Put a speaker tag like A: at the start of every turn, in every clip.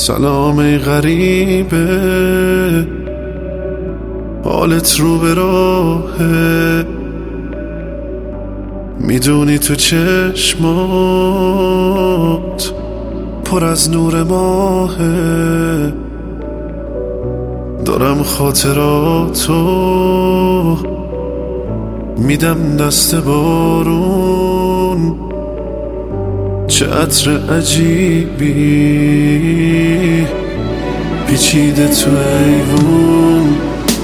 A: سلام ای غریبه، حالت رو به راهه، میدونی تو چشمات پر از نور ماهه. دارم خاطراتو میدم دست بارون، چه عطر عجیبی پیچیده تو ایوون.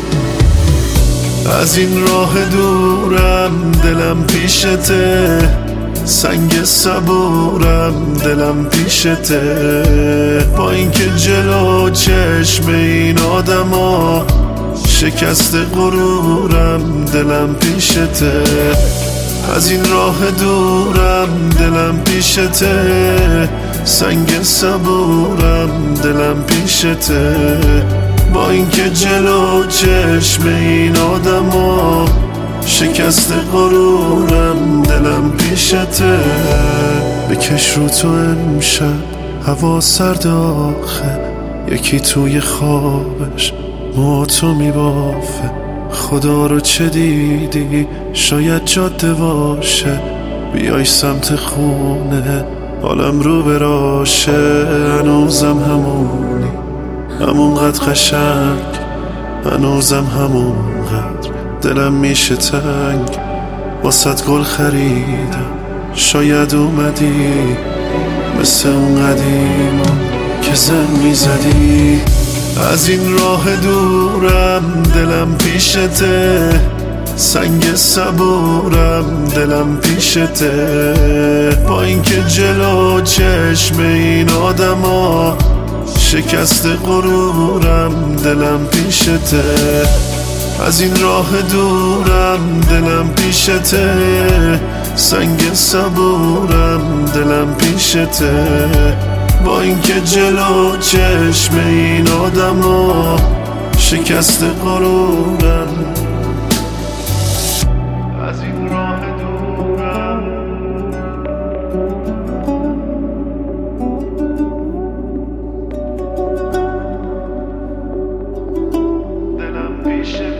A: از این راه دورم دلم پیشته، سنگ صبورم دلم پیشته. با اینکه جلو چشم این آدما شکست غرورم دلم پیشته. از این راه دورم دلم پیشته، سنگ صبورم دلم پیشته. با اینکه جلو چشم این آدما شکست غرورم دلم پیشته. بکش رو تو امشب هوا سرد آخه، یکی توی خوابش موهاتو میبافه. خدا رو چه دیدی؟ شاید جاده باشه، بیای سمت خونه حالم رو براشه. هنوزم همونی، همونقدر قشنگ، هنوزم همونقدر دلم میشه تنگ. واسط گل خریدم، شاید اومدی مثل اون قدیما که زن میزدی. از این راه دورم دلم پیشته، سنگ صبورم دلم پیشته. با اینکه جلو چشم این آدما شکست غرورم دلم پیشته. از این راه دورم دلم پیشته، سنگ صبورم دلم پیشته. با اینکه جلو چشم این آدما شکست غرورم. از این راه دورم دلم پیشته.